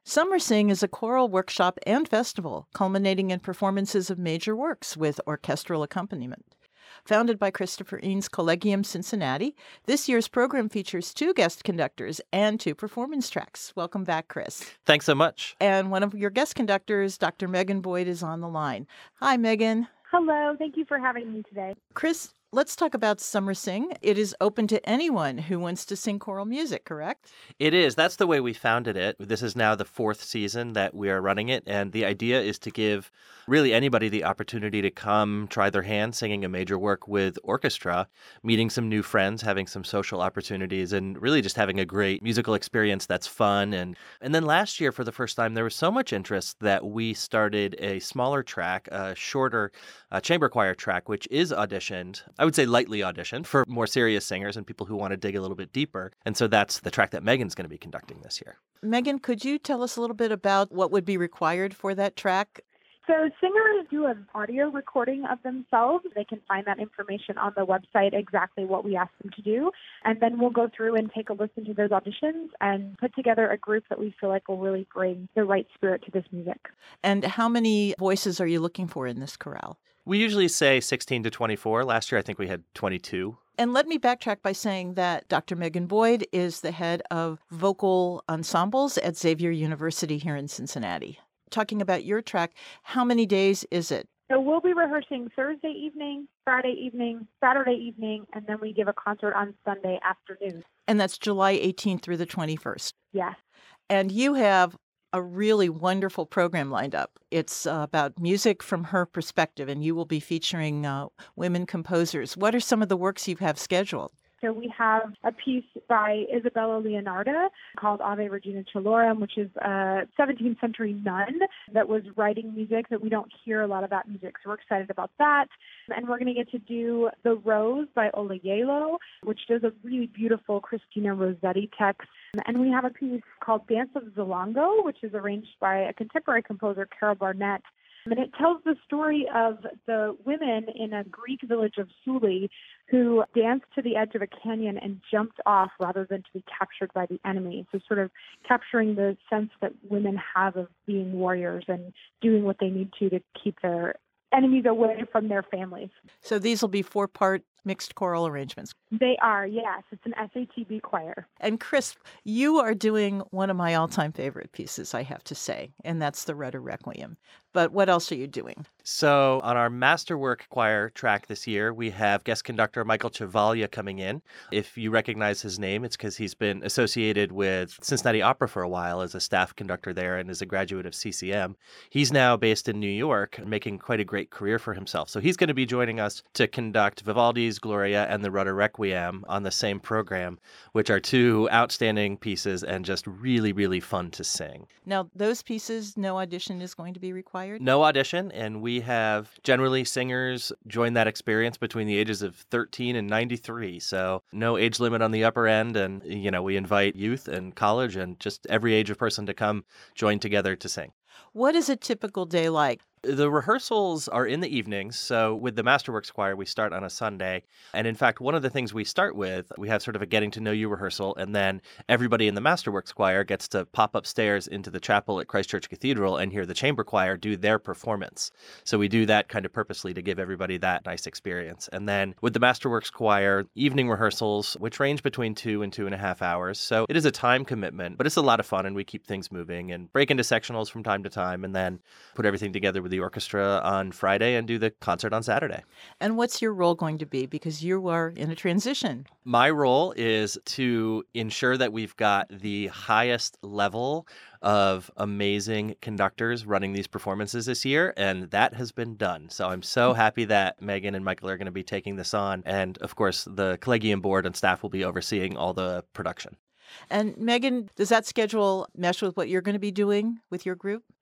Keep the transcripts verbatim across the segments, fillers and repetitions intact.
Summer Sing is a choral workshop and festival, culminating in performances of major works with orchestral accompaniment. Founded by Christopher Eanes Collegium Cincinnati, this year's program features two guest conductors and two performance tracks. Welcome back, Chris. Thanks so much. And one of your guest conductors, Doctor Megan Boyd, is on the line. Hi, Megan. Hello. Thank you for having me today. Chris, let's talk about Summer Sing. It is open to anyone who wants to sing choral music, correct? It is. That's the way we founded it. This is now the fourth season that we are running it, and the idea is to give really anybody the opportunity to come try their hand singing a major work with orchestra, meeting some new friends, having some social opportunities, and really just having a great musical experience that's fun. And, and then last year, for the first time, there was so much interest that we started a smaller track, a shorter uh, chamber choir track, which is auditioned, I would say lightly auditioned, for more serious singers and people who want to dig a little bit deeper. And so that's the track that Megan's going to be conducting this year. Megan, could you tell us a little bit about what would be required for that track? So singers do an audio recording of themselves. They can find that information on the website, exactly what we ask them to do. And then we'll go through and take a listen to those auditions and put together a group that we feel like will really bring the right spirit to this music. And how many voices are you looking for in this chorale? We usually say sixteen to twenty-four. Last year, I think we had twenty-two. And let me backtrack by saying that Doctor Megan Boyd is the head of vocal ensembles at Xavier University here in Cincinnati. Talking about your track, how many days is it? So we'll be rehearsing Thursday evening, Friday evening, Saturday evening, and then we give a concert on Sunday afternoon. And that's July eighteenth through the twenty-first. Yes. And you have a really wonderful program lined up. It's uh, about music from her perspective, and you will be featuring uh, women composers. What are some of the works you have scheduled? So we have a piece by Isabella Leonarda called Ave Regina Celorum, which is a seventeenth century nun that was writing music that we don't hear a lot of that music. So we're excited about that. And we're going to get to do The Rose by Ola Yelo, which does a really beautiful Christina Rossetti text. And we have a piece called Dance of Zalongo, which is arranged by a contemporary composer, Carol Barnett. And it tells the story of the women in a Greek village of Suli who danced to the edge of a canyon and jumped off rather than to be captured by the enemy. So sort of capturing the sense that women have of being warriors and doing what they need to to keep their enemies away from their families. So these will be four-part mixed choral arrangements. They are, yes. It's an S A T B choir. And Chris, you are doing one of my all-time favorite pieces, I have to say, and that's the Rudder Requiem. But what else are you doing? So on our Masterwork Choir track this year, we have guest conductor Michael Chevalier coming in. If you recognize his name, it's because he's been associated with Cincinnati Opera for a while as a staff conductor there and is a graduate of C C M. He's now based in New York, making quite a great career for himself. So he's going to be joining us to conduct Vivaldi's Gloria and the Rudder Requiem on the same program, which are two outstanding pieces and just really, really fun to sing. Now, those pieces, no audition is going to be required? No audition, and we have generally singers join that experience between the ages of thirteen and ninety-three, so no age limit on the upper end, and, you know, we invite youth and college and just every age of person to come join together to sing. What is a typical day like? The rehearsals are in the evenings. So with the Masterworks Choir, we start on a Sunday. And in fact, one of the things we start with, we have sort of a getting to know you rehearsal. And then everybody in the Masterworks Choir gets to pop upstairs into the chapel at Christ Church Cathedral and hear the chamber choir do their performance. So we do that kind of purposely to give everybody that nice experience. And then with the Masterworks Choir, evening rehearsals, which range between two and two and a half hours. So it is a time commitment, but it's a lot of fun and we keep things moving and break into sectionals from time to time and then put everything together with the orchestra on Friday and do the concert on Saturday. And what's your role going to be? Because you are in a transition. My role is to ensure that we've got the highest level of amazing conductors running these performances this year, and that has been done. So I'm so happy that Megan and Michael are going to be taking this on. And of course, the Collegium board and staff will be overseeing all the production. And Megan, does that schedule mesh with what you're going to be doing with your group?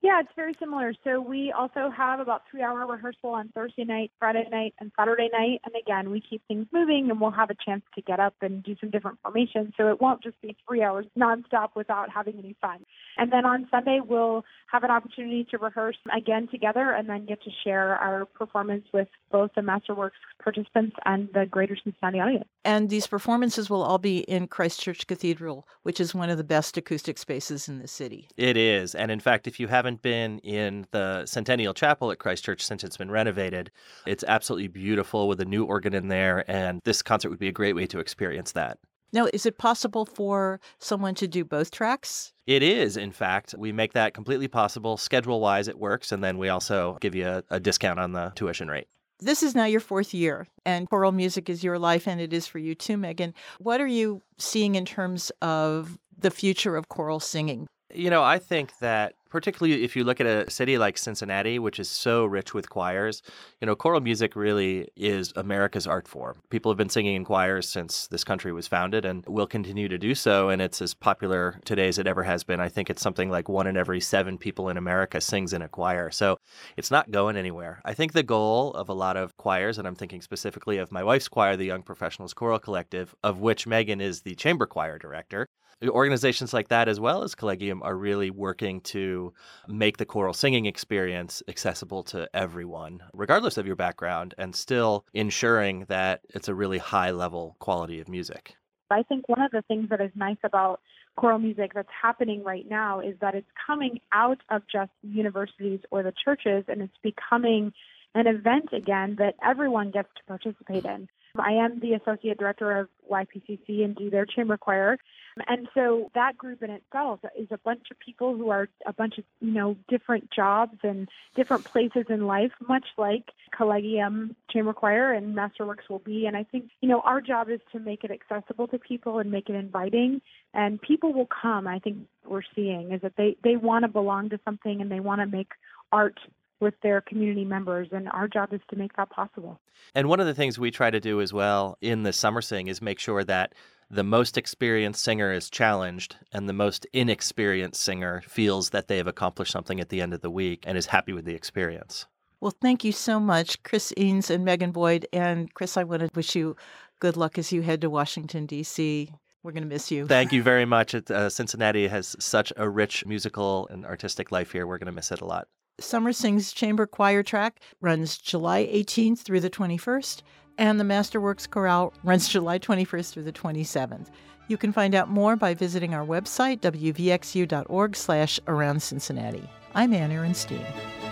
Yeah, it's very similar. So we also have about three-hour rehearsal on Thursday night, Friday night, and Saturday night. And again, we keep things moving, and we'll have a chance to get up and do some different formations. So it won't just be three hours nonstop without having any fun. And then on Sunday, we'll have an opportunity to rehearse again together and then get to share our performance with both the Masterworks participants and the greater Cincinnati audience. And these performances will all be in Christ Church Cathedral, which is one of the best acoustic spaces in the city. It is. And in fact, if you haven't been in the Centennial Chapel at Christ Church since it's been renovated, it's absolutely beautiful with a new organ in there. And this concert would be a great way to experience that. Now, is it possible for someone to do both tracks? It is, in fact. We make that completely possible. Schedule-wise, it works. And then we also give you a, a discount on the tuition rate. This is now your fourth year, and choral music is your life, and it is for you too, Megan. What are you seeing in terms of the future of choral singing? You know, I think that particularly if you look at a city like Cincinnati, which is so rich with choirs, you know, choral music really is America's art form. People have been singing in choirs since this country was founded and will continue to do so. And it's as popular today as it ever has been. I think it's something like one in every seven people in America sings in a choir. So it's not going anywhere. I think the goal of a lot of choirs, and I'm thinking specifically of my wife's choir, the Young Professionals Choral Collective, of which Megan is the chamber choir director, organizations like that, as well as Collegium, are really working to make the choral singing experience accessible to everyone, regardless of your background, and still ensuring that it's a really high level quality of music. I think one of the things that is nice about choral music that's happening right now is that it's coming out of just universities or the churches, and it's becoming an event again that everyone gets to participate in. I am the associate director of Y P C C and do their chamber choir. And so that group in itself is a bunch of people who are a bunch of, you know, different jobs and different places in life, much like Collegium Chamber Choir and Masterworks will be. And I think, you know, our job is to make it accessible to people and make it inviting. And people will come. I think what we're seeing is that they, they want to belong to something and they want to make art with their community members, and our job is to make that possible. And one of the things we try to do as well in the Summer Sing is make sure that the most experienced singer is challenged and the most inexperienced singer feels that they have accomplished something at the end of the week and is happy with the experience. Well, thank you so much, Chris Eanes and Megan Boyd. And Chris, I want to wish you good luck as you head to Washington, D C We're going to miss you. Thank you very much. It, uh, Cincinnati has such a rich musical and artistic life here. We're going to miss it a lot. Summer Sing's Chamber Choir track runs July eighteenth through the twenty-first, and the Masterworks Chorale runs July twenty-first through the twenty-seventh. You can find out more by visiting our website, w v x u dot org slash around Cincinnati. I'm Ann Ehrenstein.